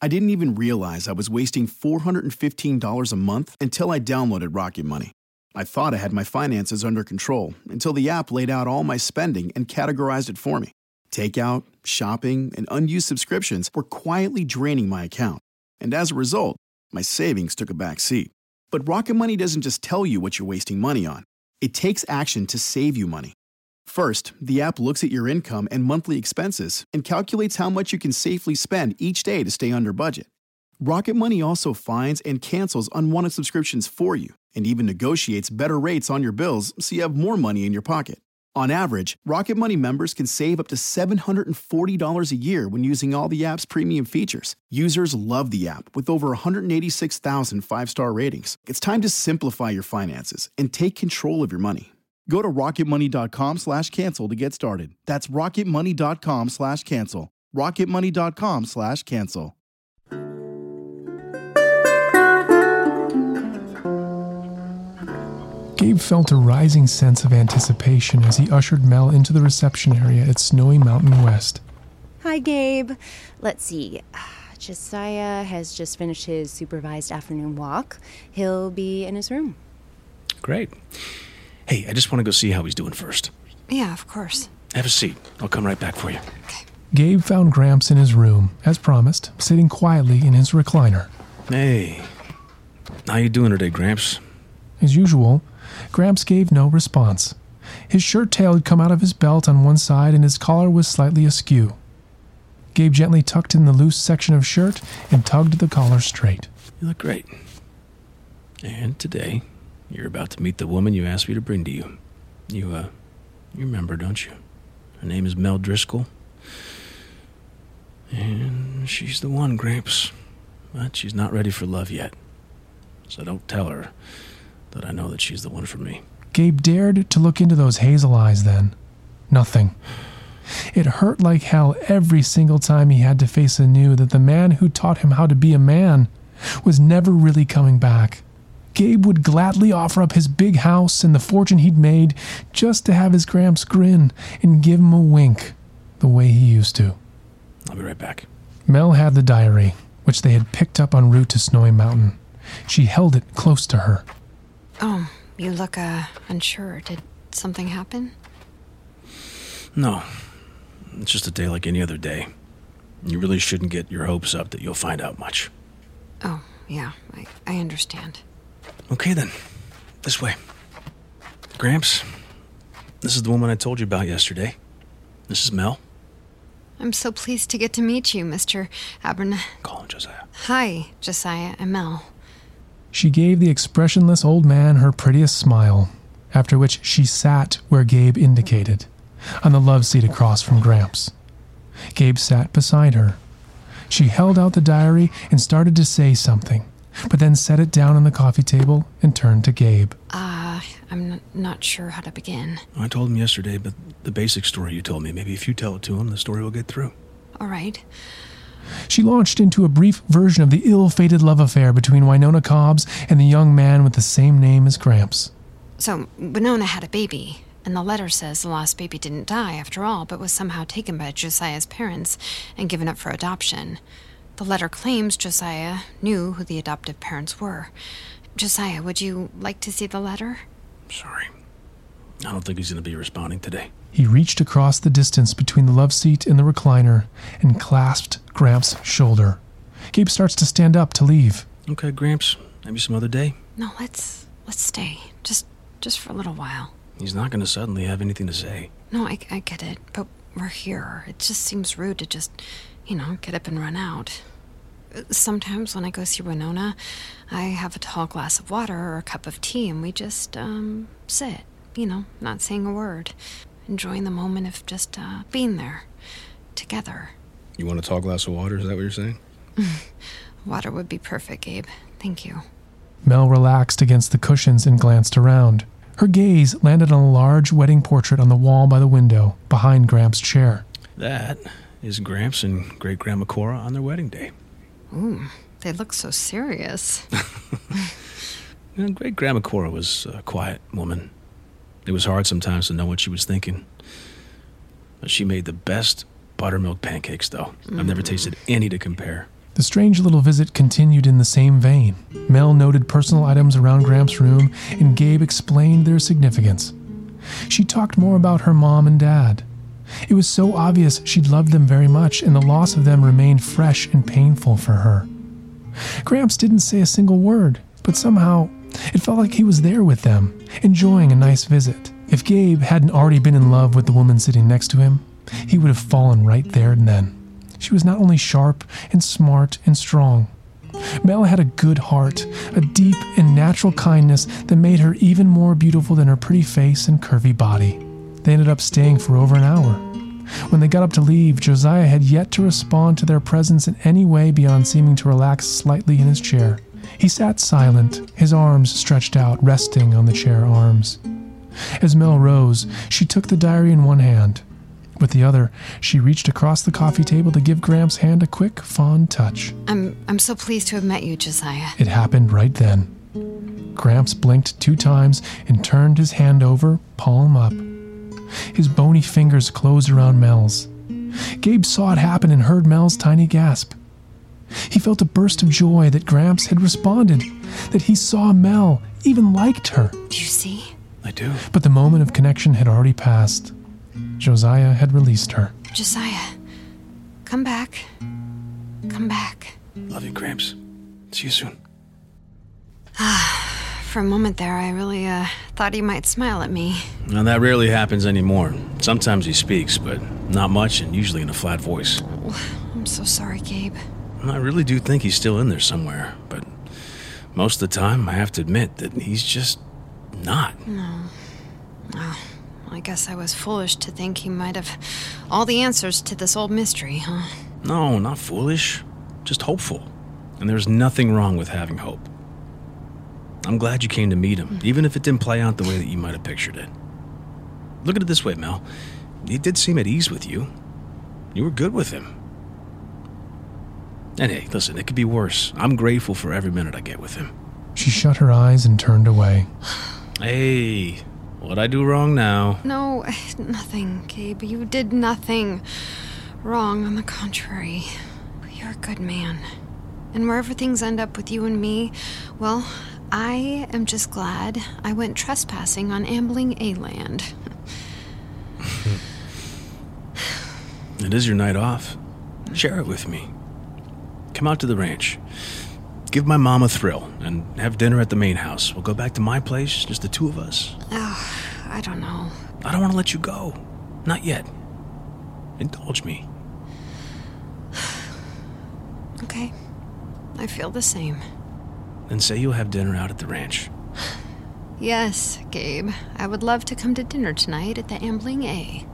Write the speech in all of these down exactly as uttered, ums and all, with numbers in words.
I didn't even realize I was wasting four hundred fifteen dollars a month until I downloaded Rocket Money. I thought I had my finances under control until the app laid out all my spending and categorized it for me. Takeout, shopping, and unused subscriptions were quietly draining my account. And as a result, my savings took a back seat. But Rocket Money doesn't just tell you what you're wasting money on. It takes action to save you money. First, the app looks at your income and monthly expenses and calculates how much you can safely spend each day to stay under budget. Rocket Money also finds and cancels unwanted subscriptions for you and even negotiates better rates on your bills so you have more money in your pocket. On average, Rocket Money members can save up to seven hundred forty dollars a year when using all the app's premium features. Users love the app with over one hundred eighty-six thousand five-star ratings. It's time to simplify your finances and take control of your money. Go to rocketmoney.com slash cancel to get started. That's rocketmoney.com slash cancel. rocketmoney.com slash cancel. Gabe felt a rising sense of anticipation as he ushered Mel into the reception area at Snowy Mountain West. Hi, Gabe. Let's see. Josiah has just finished his supervised afternoon walk. He'll be in his room. Great. Hey, I just want to go see how he's doing first. Yeah, of course. Have a seat. I'll come right back for you. Okay. Gabe found Gramps in his room, as promised, sitting quietly in his recliner. Hey. How you doing today, Gramps? As usual, Gramps gave no response. His shirt tail had come out of his belt on one side and his collar was slightly askew. Gabe gently tucked in the loose section of shirt and tugged the collar straight. You look great. And today, you're about to meet the woman you asked me to bring to you. You, uh, you remember, don't you? Her name is Mel Driscoll. And she's the one, Gramps. But she's not ready for love yet. So don't tell her that I know that she's the one for me. Gabe dared to look into those hazel eyes then. Nothing. It hurt like hell every single time he had to face anew that the man who taught him how to be a man was never really coming back. Gabe would gladly offer up his big house and the fortune he'd made just to have his Gramps grin and give him a wink the way he used to. I'll be right back. Mel had the diary, which they had picked up en route to Snowy Mountain. She held it close to her. Oh, you look, uh, unsure. Did something happen? No. It's just a day like any other day. You really shouldn't get your hopes up that you'll find out much. Oh, yeah, I, I understand. Okay, then. This way. Gramps, this is the woman I told you about yesterday. This is Mel. I'm so pleased to get to meet you, Mister Abern... Call him Josiah. Hi, Josiah and Mel. She gave the expressionless old man her prettiest smile, after which she sat where Gabe indicated, on the love seat across from Gramps. Gabe sat beside her. She held out the diary and started to say something, but then set it down on the coffee table and turned to Gabe. Uh, I'm n- not sure how to begin. I told him yesterday, but the basic story you told me, maybe if you tell it to him, the story will get through. All right. She launched into a brief version of the ill-fated love affair between Winona Cobbs and the young man with the same name as Gramps. So, Winona had a baby, and the letter says the lost baby didn't die after all, but was somehow taken by Josiah's parents and given up for adoption. The letter claims Josiah knew who the adoptive parents were. Josiah, would you like to see the letter? Sorry. I don't think he's going to be responding today. He reached across the distance between the love seat and the recliner and clasped Gramps' shoulder. Gabe starts to stand up to leave. Okay, Gramps. Maybe some other day. No, let's let's stay. Just just for a little while. He's not going to suddenly have anything to say. No, I, I get it, but we're here. It just seems rude to just, you know, get up and run out. Sometimes when I go see Winona, I have a tall glass of water or a cup of tea and we just, um, sit, you know, not saying a word. Enjoying the moment of just, uh, being there. Together. You want a tall glass of water? Is that what you're saying? Water would be perfect, Gabe. Thank you. Mel relaxed against the cushions and glanced around. Her gaze landed on a large wedding portrait on the wall by the window, behind Gramps' chair. That is Gramps and Great-Grandma Cora on their wedding day. Ooh, they look so serious. You know, Great-Grandma Cora was a quiet woman. It was hard sometimes to know what she was thinking. But she made the best buttermilk pancakes, though. Mm. I've never tasted any to compare. The strange little visit continued in the same vein. Mel noted personal items around Gramps' room, and Gabe explained their significance. She talked more about her mom and dad. It was so obvious she loved them very much, and the loss of them remained fresh and painful for her. Gramps didn't say a single word, but somehow it felt like he was there with them, enjoying a nice visit. If Gabe hadn't already been in love with the woman sitting next to him, he would have fallen right there and then. She was not only sharp and smart and strong. Mel had a good heart, a deep and natural kindness that made her even more beautiful than her pretty face and curvy body. They ended up staying for over an hour. When they got up to leave, Josiah had yet to respond to their presence in any way beyond seeming to relax slightly in his chair. He sat silent, his arms stretched out, resting on the chair arms. As Mel rose, she took the diary in one hand. With the other, she reached across the coffee table to give Gramps' hand a quick, fond touch. I'm I'm so pleased to have met you, Josiah. It happened right then. Gramps blinked two times and turned his hand over, palm up. His bony fingers closed around Mel's. Gabe saw it happen and heard Mel's tiny gasp. He felt a burst of joy that Gramps had responded, that he saw Mel, even liked her. Do you see? I do. But the moment of connection had already passed. Josiah had released her. Josiah, come back. Come back. Love you, Gramps. See you soon. For a moment there, I really uh, thought he might smile at me. Now, that rarely happens anymore. Sometimes he speaks, but not much, and usually in a flat voice. I'm so sorry, Gabe. I really do think he's still in there somewhere, but most of the time, I have to admit that he's just not. No. Oh, I guess I was foolish to think he might have all the answers to this old mystery, huh? No, not foolish. Just hopeful. And there's nothing wrong with having hope. I'm glad you came to meet him, even if it didn't play out the way that you might have pictured it. Look at it this way, Mel. He did seem at ease with you. You were good with him. And hey, listen, it could be worse. I'm grateful for every minute I get with him. She shut her eyes and turned away. Hey, what'd I do wrong now? No, nothing, Gabe. You did nothing wrong. On the contrary, you're a good man. And wherever things end up with you and me, well, I am just glad I went trespassing on Ambling A-land. It is your night off. Share it with me. Come out to the ranch. Give my mom a thrill and have dinner at the main house. We'll go back to my place, just the two of us. Oh, I don't know. I don't want to let you go. Not yet. Indulge me. Okay. I feel the same. Then say you'll have dinner out at the ranch. Yes, Gabe. I would love to come to dinner tonight at the Ambling A.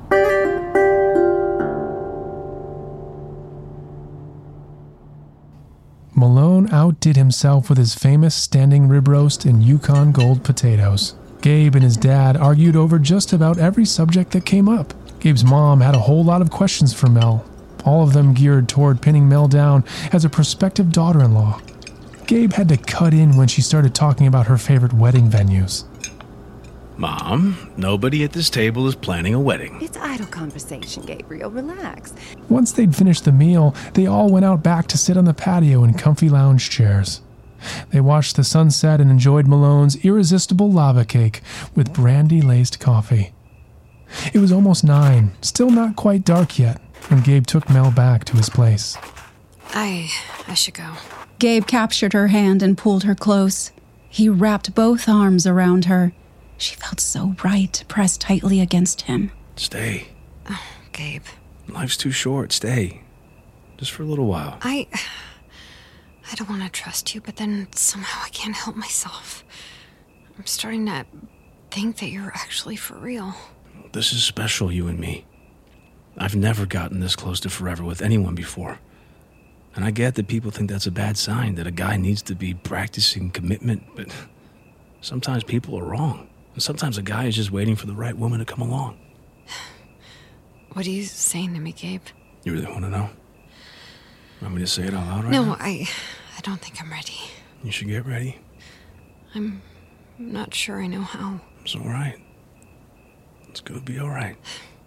Malone outdid himself with his famous standing rib roast and Yukon Gold potatoes. Gabe and his dad argued over just about every subject that came up. Gabe's mom had a whole lot of questions for Mel, all of them geared toward pinning Mel down as a prospective daughter-in-law. Gabe had to cut in when she started talking about her favorite wedding venues. Mom, nobody at this table is planning a wedding. It's idle conversation, Gabriel. Relax. Once they'd finished the meal, they all went out back to sit on the patio in comfy lounge chairs. They watched the sunset and enjoyed Malone's irresistible lava cake with brandy-laced coffee. It was almost nine, still not quite dark yet, when Gabe took Mel back to his place. I... I should go. Gabe captured her hand and pulled her close. He wrapped both arms around her. She felt so right, pressed tightly against him. Stay. Oh, Gabe. Life's too short. Stay. Just for a little while. I... I don't want to trust you, but then somehow I can't help myself. I'm starting to think that you're actually for real. This is special, you and me. I've never gotten this close to forever with anyone before. And I get that people think that's a bad sign, that a guy needs to be practicing commitment, but sometimes people are wrong. And sometimes a guy is just waiting for the right woman to come along. What are you saying to me, Gabe? You really want to know? Want me to say it out loud right No, now? I... I don't think I'm ready. You should get ready. I'm not sure I know how. It's all right. It's gonna be all right.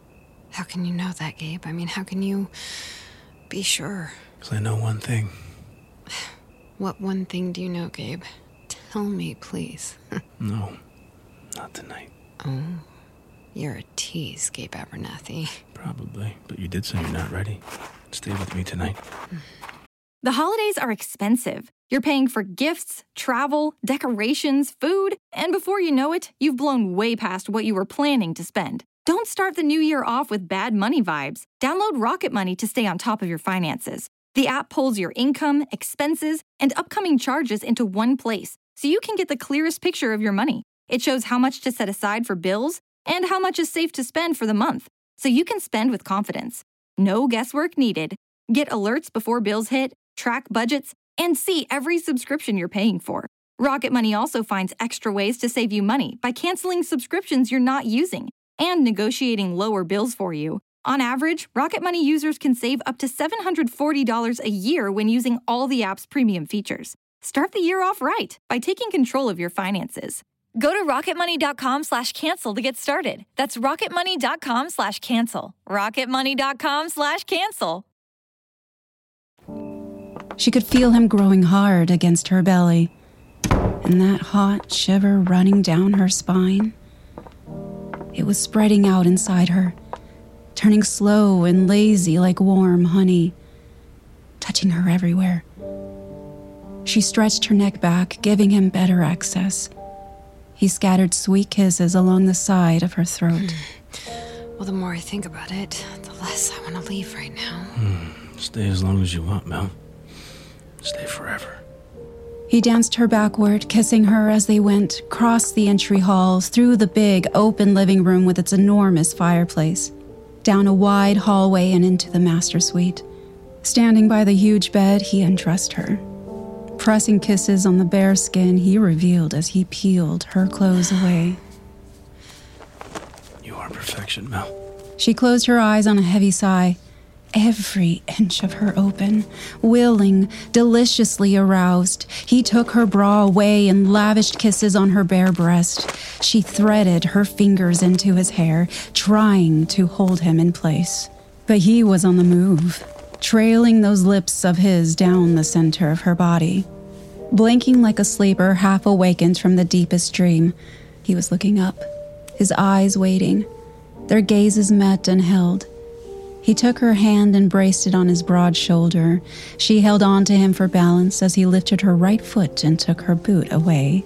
How can you know that, Gabe? I mean, how can you be sure? Because I know one thing. What one thing do you know, Gabe? Tell me, please. No, not tonight. Oh, you're a tease, Gabe Abernathy. Probably, but you did say you're not ready. Stay with me tonight. The holidays are expensive. You're paying for gifts, travel, decorations, food, and before you know it, you've blown way past what you were planning to spend. Don't start the new year off with bad money vibes. Download Rocket Money to stay on top of your finances. The app pulls your income, expenses, and upcoming charges into one place, so you can get the clearest picture of your money. It shows how much to set aside for bills and how much is safe to spend for the month, so you can spend with confidence. No guesswork needed. Get alerts before bills hit, track budgets, and see every subscription you're paying for. Rocket Money also finds extra ways to save you money by canceling subscriptions you're not using and negotiating lower bills for you. On average, Rocket Money users can save up to seven hundred forty dollars a year when using all the app's premium features. Start the year off right by taking control of your finances. Go to rocketmoney.com slash cancel to get started. That's rocketmoney.com slash cancel. rocketmoney.com slash cancel. She could feel him growing hard against her belly, and that hot shiver running down her spine. It was spreading out inside her, turning slow and lazy like warm honey, touching her everywhere. She stretched her neck back, giving him better access. He scattered sweet kisses along the side of her throat. Well, the more I think about it, the less I want to leave right now. Hmm. Stay as long as you want, Mel. Stay forever. He danced her backward, kissing her as they went, crossed the entry halls, through the big, open living room with its enormous fireplace, down a wide hallway and into the master suite. Standing by the huge bed, he undressed her. Pressing kisses on the bare skin he revealed as he peeled her clothes away. You are perfection, Mel. She closed her eyes on a heavy sigh, every inch of her open, willing, deliciously aroused. He took her bra away and lavished kisses on her bare breast. She threaded her fingers into his hair, trying to hold him in place. But he was on the move, trailing those lips of his down the center of her body. Blinking like a sleeper half awakened from the deepest dream, he was looking up, his eyes waiting. Their gazes met and held. He took her hand and braced it on his broad shoulder. She held on to him for balance as he lifted her right foot and took her boot away.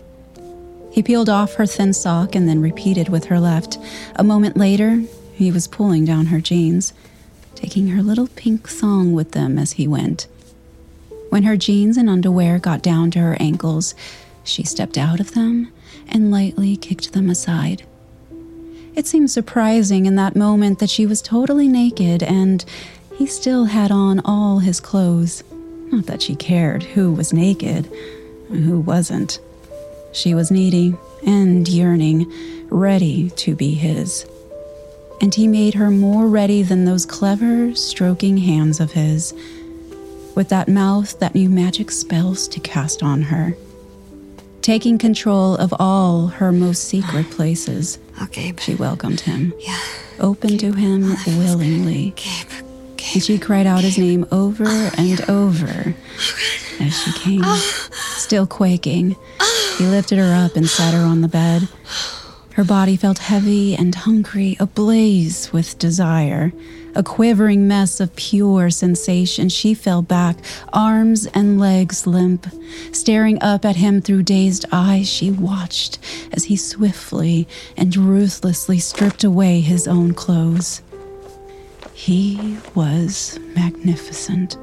He peeled off her thin sock and then repeated with her left. A moment later, he was pulling down her jeans, taking her little pink thong with them as he went. When her jeans and underwear got down to her ankles, she stepped out of them and lightly kicked them aside. It seemed surprising in that moment that she was totally naked and he still had on all his clothes. Not that she cared who was naked and who wasn't. She was needy and yearning, ready to be his. And he made her more ready than those clever, stroking hands of his, with that mouth that knew magic spells to cast on her, taking control of all her most secret places. Oh, Gabe. She welcomed him, Yeah. open Gabe. to him Oh, willingly. Gabe. Gabe. And she cried out his Gabe. name over Oh, and yeah. over as she came, still quaking. He lifted her up and sat her on the bed. Her body felt heavy and hungry, ablaze with desire. A quivering mess of pure sensation. She fell back, arms and legs limp. Staring up at him through dazed eyes, she watched as he swiftly and ruthlessly stripped away his own clothes. He was magnificent.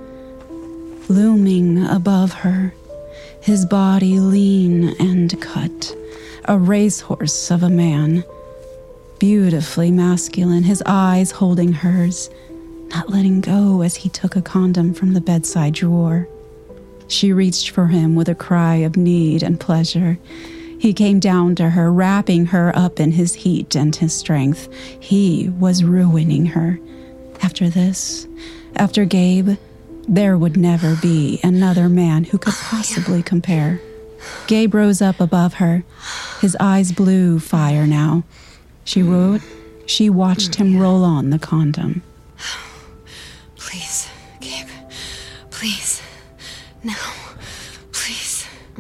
Looming above her, his body lean and cut, a racehorse of a man. Beautifully masculine, his eyes holding hers, not letting go as he took a condom from the bedside drawer. She reached for him with a cry of need and pleasure. He came down to her, wrapping her up in his heat and his strength. He was ruining her. After this, after Gabe, there would never be another man who could possibly compare. Gabe rose up above her, his eyes blue fire now. She wrote, she watched him roll on the condom. Please, Gabe. Please. Now.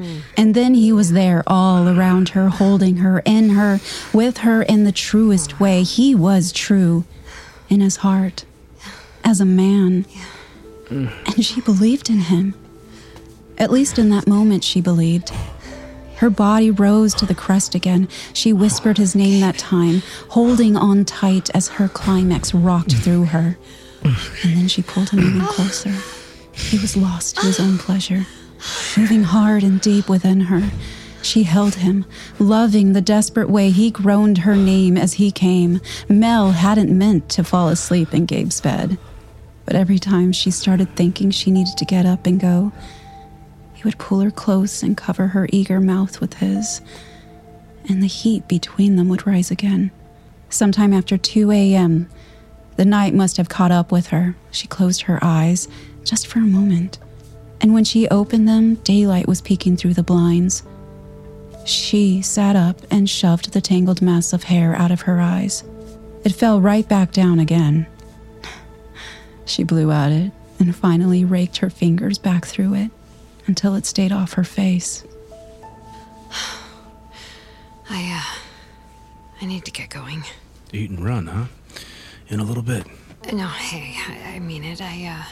And then he was there all around her, holding her, in her, with her in the truest way. He was true in his heart, as a man. And she believed in him. At least in that moment, she believed. Her body rose to the crest again. She whispered his name that time, holding on tight as her climax rocked through her. And then she pulled him even closer. He was lost to his own pleasure, moving hard and deep within her. She held him, loving the desperate way he groaned her name as he came. Mel hadn't meant to fall asleep in Gabe's bed. But every time she started thinking she needed to get up and go, he would pull her close and cover her eager mouth with his, and the heat between them would rise again. Sometime after two a.m., the night must have caught up with her. She closed her eyes, just for a moment, and when she opened them, daylight was peeking through the blinds. She sat up and shoved the tangled mess of hair out of her eyes. It fell right back down again. She blew at it and finally raked her fingers back through it, until it stayed off her face. I, uh, I need to get going. Eat and run, huh? In a little bit. No, hey, I, I mean it. I, uh,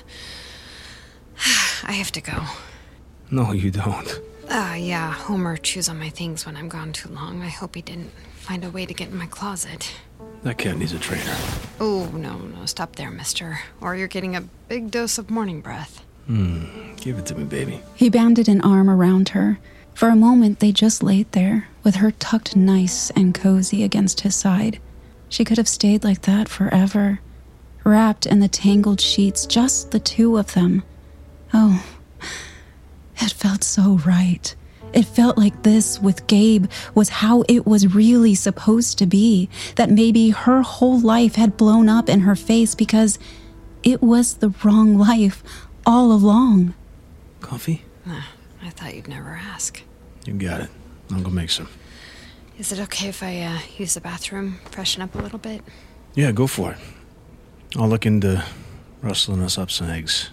I have to go. No, you don't. Uh, yeah, Homer chews on my things when I'm gone too long. I hope he didn't find a way to get in my closet. That cat needs a trainer. Oh, no, no, stop there, mister. Or you're getting a big dose of morning breath. Hmm, give it to me, baby. He banded an arm around her. For a moment, they just laid there, with her tucked nice and cozy against his side. She could have stayed like that forever, wrapped in the tangled sheets, just the two of them. Oh, it felt so right. It felt like this with Gabe was how it was really supposed to be, that maybe her whole life had blown up in her face because it was the wrong life all along. Coffee? Nah, I thought you'd never ask. You got it. I'll go make some. Is it okay if I uh, use the bathroom, freshen up a little bit? Yeah, go for it. I'll look into rustling us up some eggs.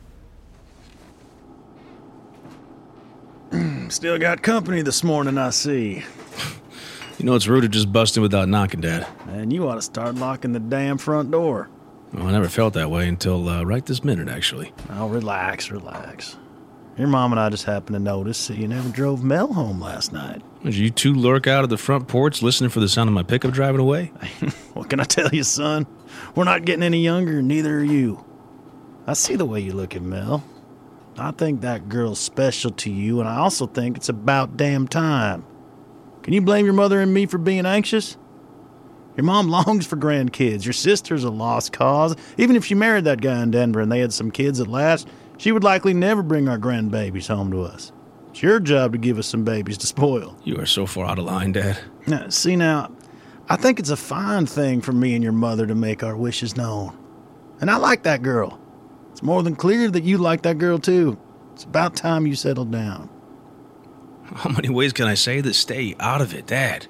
Still got company this morning, I see. You know, it's rude to just bust in without knocking, Dad. And you ought to start locking the damn front door. Well, I never felt that way until uh, right this minute, actually. Oh, relax, relax. Your mom and I just happened to notice that you never drove Mel home last night. Did you two lurk out of the front porch listening for the sound of my pickup driving away? What can I tell you, son? We're not getting any younger, neither are you. I see the way you look at Mel. I think that girl's special to you, and I also think it's about damn time. Can you blame your mother and me for being anxious? Your mom longs for grandkids. Your sister's a lost cause. Even if she married that guy in Denver and they had some kids at last, she would likely never bring our grandbabies home to us. It's your job to give us some babies to spoil. You are so far out of line, Dad. Now, see now, I think it's a fine thing for me and your mother to make our wishes known. And I like that girl. It's more than clear that you like that girl, too. It's about time you settled down. How many ways can I say this? Stay out of it, Dad.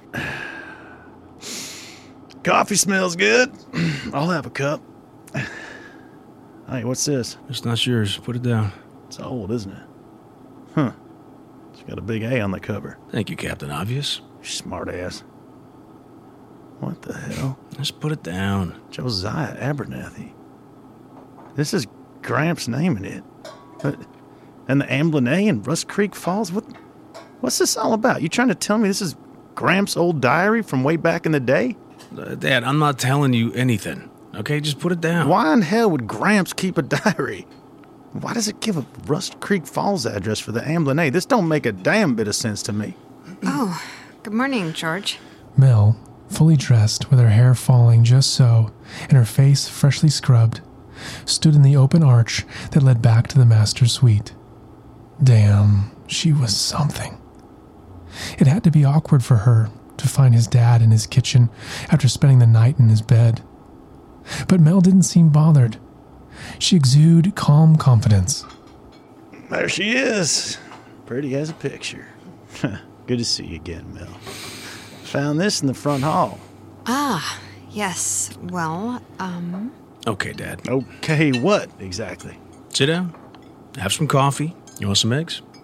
Coffee smells good. I'll have a cup. Hey, what's this? It's not yours. Put it down. It's old, isn't it? Huh. It's got a big A on the cover. Thank you, Captain Obvious. Smart ass. What the hell? Just put it down. Josiah Abernathy. This is Gramps' name in it. But, and the Amblin A in Rust Creek Falls? What? What's this all about? You trying to tell me this is Gramps' old diary from way back in the day? Uh, Dad, I'm not telling you anything. Okay, just put it down. Why in hell would Gramps keep a diary? Why does it give a Rust Creek Falls address for the Amblin A? This don't make a damn bit of sense to me. Oh, good morning, George. Mel, fully dressed with her hair falling just so and her face freshly scrubbed, stood in the open arch that led back to the master suite. Damn, she was something. It had to be awkward for her to find his dad in his kitchen after spending the night in his bed. But Mel didn't seem bothered. She exuded calm confidence. There she is. Pretty as a picture. Good to see you again, Mel. Found this in the front hall. Ah, yes. Well, um... Okay, Dad. Okay, what exactly? Sit down. Have some coffee. You want some eggs?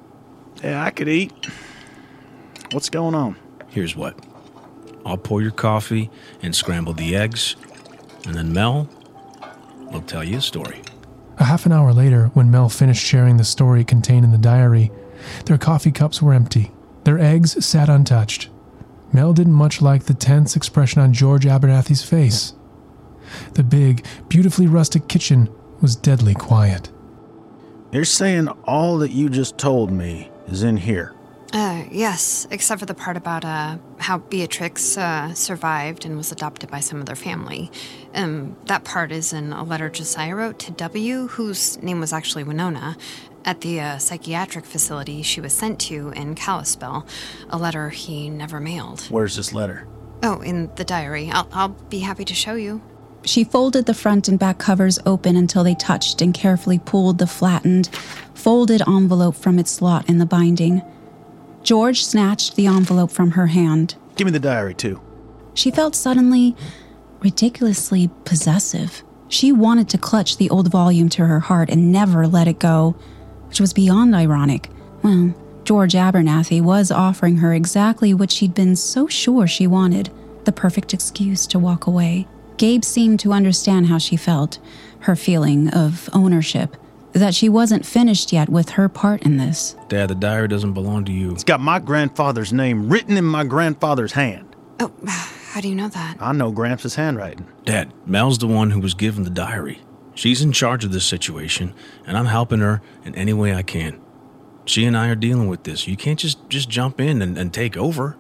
Yeah, I could eat. What's going on? Here's what. I'll pour your coffee and scramble the eggs, and then Mel will tell you a story. A half an hour later, when Mel finished sharing the story contained in the diary, their coffee cups were empty. Their eggs sat untouched. Mel didn't much like the tense expression on George Abernathy's face. The big, beautifully rustic kitchen was deadly quiet. You're saying all that you just told me is in here? Uh, yes, except for the part about, uh, how Beatrix, uh, survived and was adopted by some other family. Um, that part is in a letter Josiah wrote to W, whose name was actually Winona, at the, uh, psychiatric facility she was sent to in Kalispell, a letter he never mailed. Where's this letter? Oh, in the diary. I'll, I'll be happy to show you. She folded the front and back covers open until they touched and carefully pulled the flattened, folded envelope from its slot in the binding. George snatched the envelope from her hand. Give me the diary, too. She felt suddenly ridiculously possessive. She wanted to clutch the old volume to her heart and never let it go, which was beyond ironic. Well, George Abernathy was offering her exactly what she'd been so sure she wanted, the perfect excuse to walk away. Gabe seemed to understand how she felt, her feeling of ownership, that she wasn't finished yet with her part in this. Dad, the diary doesn't belong to you. It's got my grandfather's name written in my grandfather's hand. Oh, how do you know that? I know Gramps' handwriting. Dad, Mel's the one who was given the diary. She's in charge of this situation, and I'm helping her in any way I can. She and I are dealing with this. You can't just, just jump in and, and take over.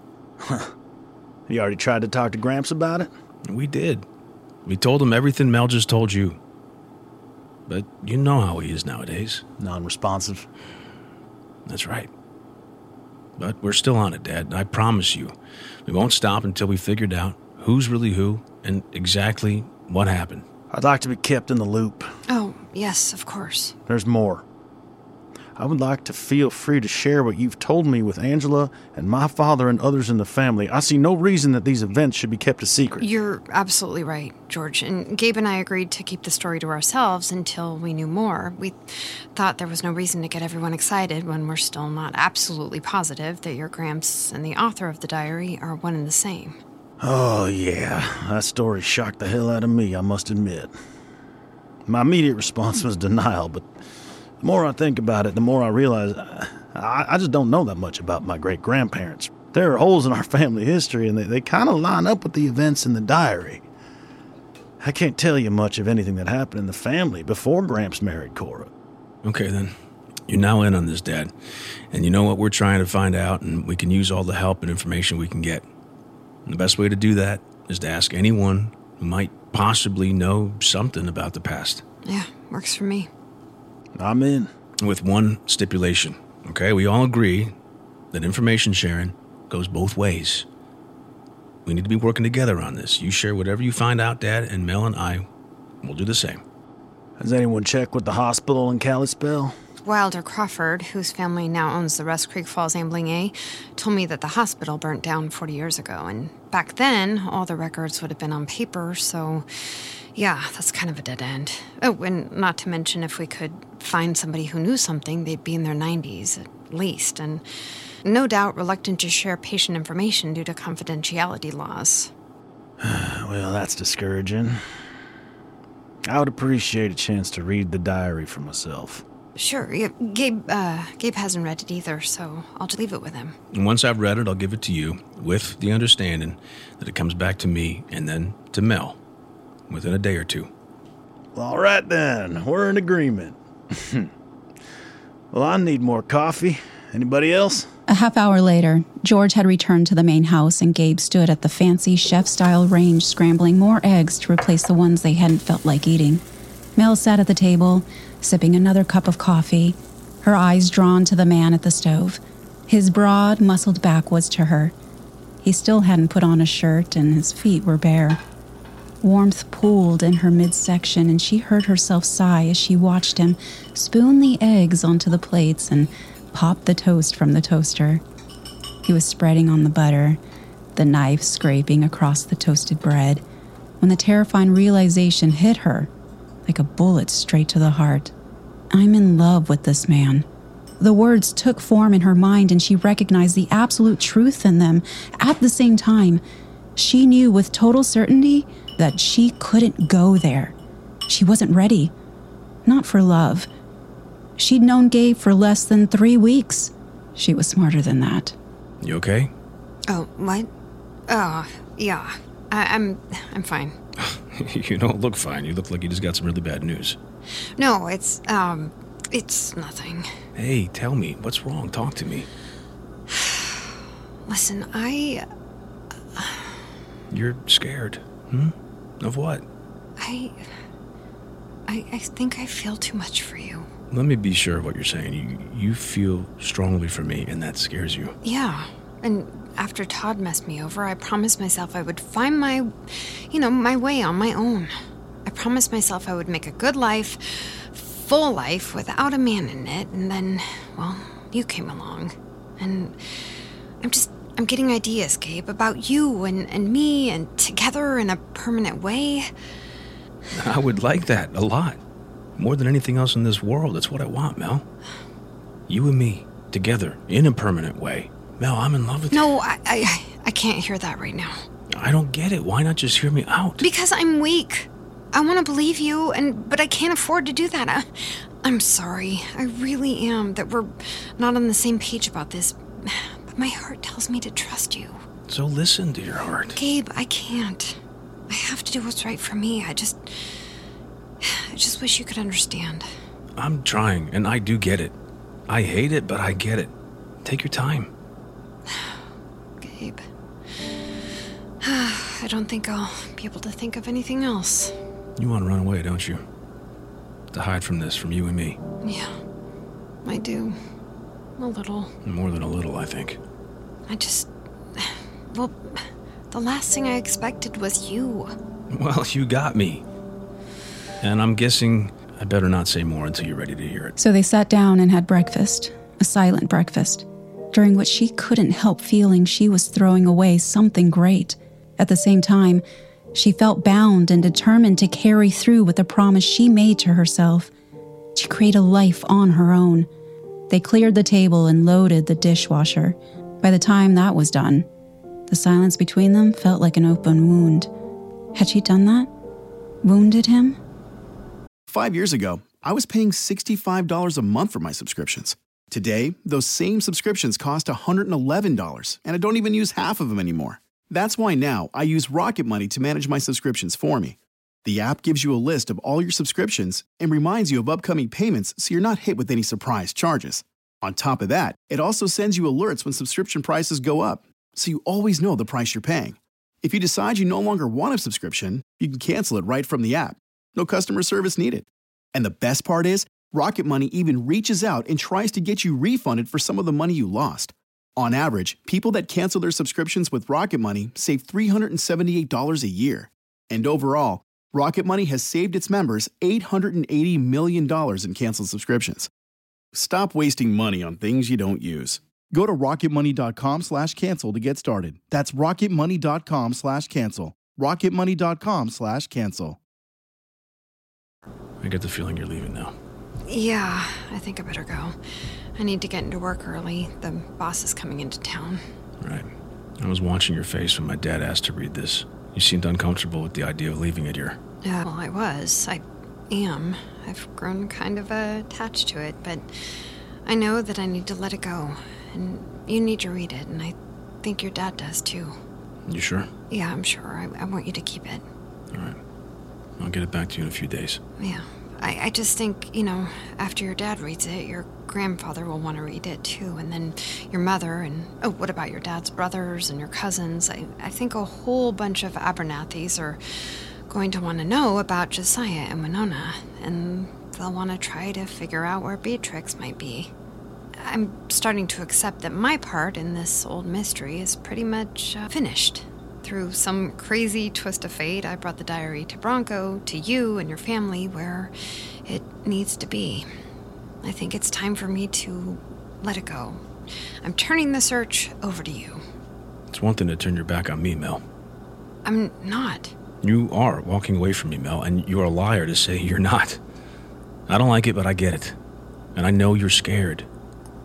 You already tried to talk to Gramps about it? We did. We told him everything Mel just told you. But you know how he is nowadays. Non-responsive. That's right. But we're still on it, Dad. I promise you. We won't stop until we figured out who's really who and exactly what happened. I'd like to be kept in the loop. Oh, yes, of course. There's more. I would like to feel free to share what you've told me with Angela and my father and others in the family. I see no reason that these events should be kept a secret. You're absolutely right, George. And Gabe and I agreed to keep the story to ourselves until we knew more. We thought there was no reason to get everyone excited when we're still not absolutely positive that your Gramps and the author of the diary are one and the same. Oh, yeah. That story shocked the hell out of me, I must admit. My immediate response was denial, but the more I think about it, the more I realize I, I just don't know that much about my great-grandparents. There are holes in our family history, and they, they kind of line up with the events in the diary. I can't tell you much of anything that happened in the family before Gramps married Cora. Okay, then. You're now in on this, Dad. And you know what we're trying to find out, and we can use all the help and information we can get. And the best way to do that is to ask anyone who might possibly know something about the past. Yeah, works for me. I'm in. With one stipulation, okay? We all agree that information sharing goes both ways. We need to be working together on this. You share whatever you find out, Dad, and Mel and I will do the same. Has anyone checked with the hospital in Kalispell? Wilder Crawford, whose family now owns the Rest Creek Falls Ambling A, told me that the hospital burnt down forty years ago, and back then, all the records would have been on paper, so yeah, that's kind of a dead end. Oh, and not to mention if we could find somebody who knew something, they'd be in their nineties at least, and no doubt reluctant to share patient information due to confidentiality laws. Well, that's discouraging. I would appreciate a chance to read the diary for myself. Sure. Yeah, Gabe, uh, Gabe hasn't read it either, so I'll just leave it with him. And once I've read it, I'll give it to you, with the understanding that it comes back to me and then to Mel within a day or two. All right, then. We're in agreement. Well, I need more coffee. Anybody else? A half hour later, George had returned to the main house and Gabe stood at the fancy chef-style range scrambling more eggs to replace the ones they hadn't felt like eating. Mel sat at the table, sipping another cup of coffee, her eyes drawn to the man at the stove. His broad, muscled back was to her. He still hadn't put on a shirt and his feet were bare. Warmth pooled in her midsection and she heard herself sigh as she watched him spoon the eggs onto the plates and pop the toast from the toaster. He was spreading on the butter, the knife scraping across the toasted bread, when the terrifying realization hit her like a bullet straight to the heart. I'm in love with this man. The words took form in her mind and she recognized the absolute truth in them. At the same time, she knew with total certainty that she couldn't go there. She wasn't ready. Not for love. She'd known Gabe for less than three weeks. She was smarter than that. You okay? Oh, what? Oh, yeah. I, I'm I'm fine. You don't look fine. You look like you just got some really bad news. No, it's, um, it's nothing. Hey, tell me. What's wrong? Talk to me. Listen, I... You're scared. Hmm? Of what? I... I, I think I feel too much for you. Let me be sure of what you're saying. You, you feel strongly for me, and that scares you. Yeah, and after Todd messed me over, I promised myself I would find my, you know, my way on my own. I promised myself I would make a good life, full life, without a man in it, and then, well, you came along. And I'm just, I'm getting ideas, Gabe, about you and, and me and together in a permanent way. I would like that a lot. More than anything else in this world. That's what I want, Mel. You and me, together, in a permanent way. Mel, I'm in love with no, you. No, I, I, I can't hear that right now. I don't get it. Why not just hear me out? Because I'm weak. I want to believe you, and but I can't afford to do that. I, I'm sorry. I really am that we're not on the same page about this. But my heart tells me to trust you. So listen to your heart. Gabe, I can't. I have to do what's right for me. I just... I just wish you could understand. I'm trying, and I do get it. I hate it, but I get it. Take your time. Gabe. I don't think I'll be able to think of anything else. You want to run away, don't you? To hide from this, from you and me. Yeah, I do. A little. More than a little, I think. I just... Well, the last thing I expected was you. Well, you got me. And I'm guessing I better not say more until you're ready to hear it. So they sat down and had breakfast, a silent breakfast, during which she couldn't help feeling she was throwing away something great. At the same time, she felt bound and determined to carry through with the promise she made to herself, to create a life on her own. They cleared the table and loaded the dishwasher. By the time that was done, the silence between them felt like an open wound. Had she done that? Wounded him? Five years ago, I was paying sixty-five dollars a month for my subscriptions. Today, those same subscriptions cost one hundred eleven dollars, and I don't even use half of them anymore. That's why now I use Rocket Money to manage my subscriptions for me. The app gives you a list of all your subscriptions and reminds you of upcoming payments so you're not hit with any surprise charges. On top of that, it also sends you alerts when subscription prices go up, so you always know the price you're paying. If you decide you no longer want a subscription, you can cancel it right from the app. No customer service needed. And the best part is, Rocket Money even reaches out and tries to get you refunded for some of the money you lost. On average, people that cancel their subscriptions with Rocket Money save three hundred seventy-eight dollars a year. And overall, Rocket Money has saved its members eight hundred eighty million dollars in canceled subscriptions. Stop wasting money on things you don't use. Go to rocketmoney.com slash cancel to get started. That's rocketmoney.com slash cancel. rocketmoney.com slash cancel. I get the feeling you're leaving now. Yeah, I think I better go. I need to get into work early. The boss is coming into town. Right. I was watching your face when my dad asked to read this. You seemed uncomfortable with the idea of leaving it here. Yeah, well, I was. I am. I've grown kind of uh, attached to it, but I know that I need to let it go. And you need to read it, and I think your dad does, too. You sure? Yeah, I'm sure. I, I want you to keep it. All right. I'll get it back to you in a few days. Yeah. I, I just think, you know, after your dad reads it, your grandfather will want to read it, too. And then your mother, and, oh, what about your dad's brothers and your cousins? I, I think a whole bunch of Abernathys are going to want to know about Josiah and Winona. And they'll want to try to figure out where Beatrix might be. I'm starting to accept that my part in this old mystery is pretty much uh, finished. Through some crazy twist of fate, I brought the diary to Bronco, to you and your family, where it needs to be. I think it's time for me to let it go. I'm turning the search over to you. It's one thing to turn your back on me, Mel. I'm not. You are walking away from me, Mel, and you're a liar to say you're not. I don't like it, but I get it. And I know you're scared.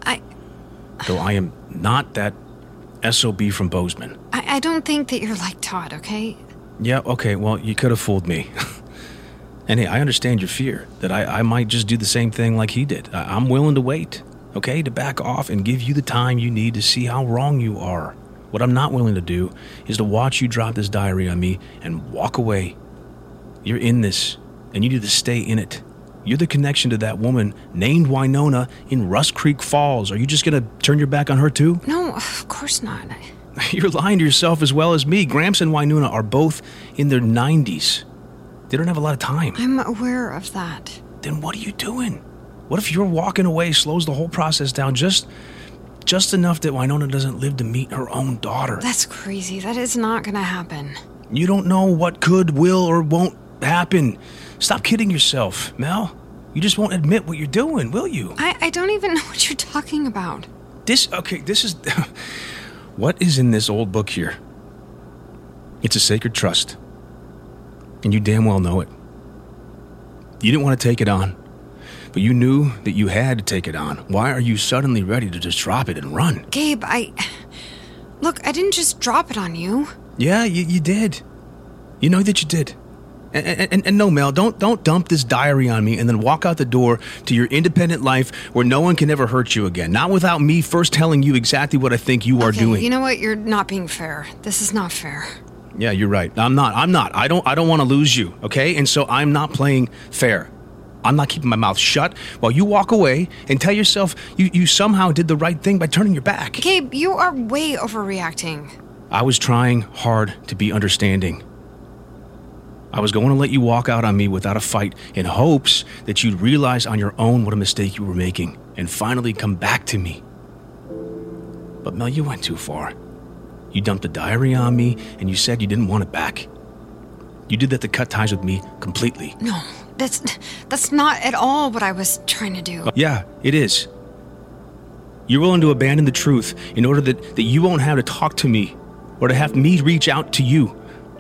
though I am not that S O B from Bozeman. I, I don't think that you're like Todd, okay? Yeah, okay, well, you could have fooled me. And hey, I understand your fear that I, I might just do the same thing like he did. I, I'm willing to wait, okay, to back off and give you the time you need to see how wrong you are. What I'm not willing to do is to watch you drop this diary on me and walk away. You're in this, and you need to stay in it. You're the connection to that woman named Winona in Rust Creek Falls. Are you just going to turn your back on her too? No, of course not. You're lying to yourself as well as me. Gramps and Winona are both in their nineties. They don't have a lot of time. I'm aware of that. Then what are you doing? What if your walking away slows the whole process down just just enough that Winona doesn't live to meet her own daughter? That's crazy. That is not gonna happen. You don't know what could, will, or won't happen. Stop kidding yourself, Mel. You just won't admit what you're doing, will you? I, I don't even know what you're talking about. This, okay, this is... What is in this old book here? It's a sacred trust. And you damn well know it. You didn't want to take it on, but you knew that you had to take it on. Why are you suddenly ready to just drop it and run? Gabe, I... Look, I didn't just drop it on you. Yeah, you, you did. You know that you did. And, and, and no, Mel, don't don't dump this diary on me and then walk out the door to your independent life where no one can ever hurt you again. Not without me first telling you exactly what I think you are okay, doing. You know what? You're not being fair. This is not fair. Yeah, you're right. I'm not. I'm not. I don't I don't want to lose you, okay? And so I'm not playing fair. I'm not keeping my mouth shut while you walk away and tell yourself you, you somehow did the right thing by turning your back. Gabe, you are way overreacting. I was trying hard to be understanding. I was going to let you walk out on me without a fight in hopes that you'd realize on your own what a mistake you were making and finally come back to me. But Mel, you went too far. You dumped the diary on me and you said you didn't want it back. You did that to cut ties with me completely. No, that's that's not at all what I was trying to do. Yeah, it is. You're willing to abandon the truth in order that, that you won't have to talk to me or to have me reach out to you.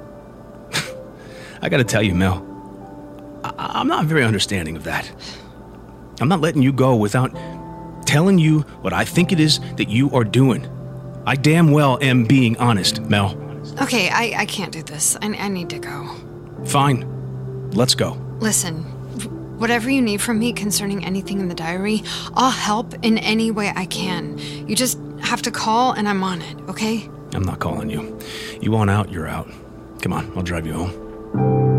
I gotta tell you, Mel, I- I'm not very understanding of that. I'm not letting you go without telling you what I think it is that you are doing. I damn well am being honest, Mel. Okay, I, I can't do this. I, I need to go. Fine. Let's go. Listen, whatever you need from me concerning anything in the diary, I'll help in any way I can. You just have to call and I'm on it, okay? I'm not calling you. You want out, you're out. Come on, I'll drive you home.